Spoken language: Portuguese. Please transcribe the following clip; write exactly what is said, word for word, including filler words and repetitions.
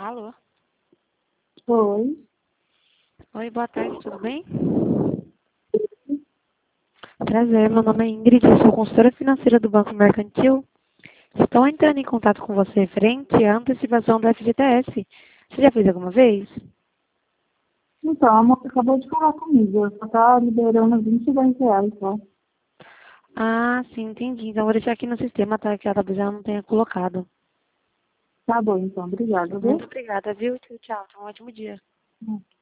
Alô? Oi. Oi, boa tarde, tudo bem? Prazer, meu nome é Ingrid, eu sou consultora financeira do Banco Mercantil. Estou entrando em contato com você referente à antecipação do F G T S. Você já fez alguma vez? Então, a moça acabou de falar comigo. Eu só tá liberando vinte e dois reais, tá? Ah, sim, entendi. Então vou deixar aqui no sistema, tá? Que ela talvez ela não tenha colocado. Tá bom, então. Obrigada, Muito viu? obrigada, viu? Tchau, tchau. Tenha um ótimo dia. Hum.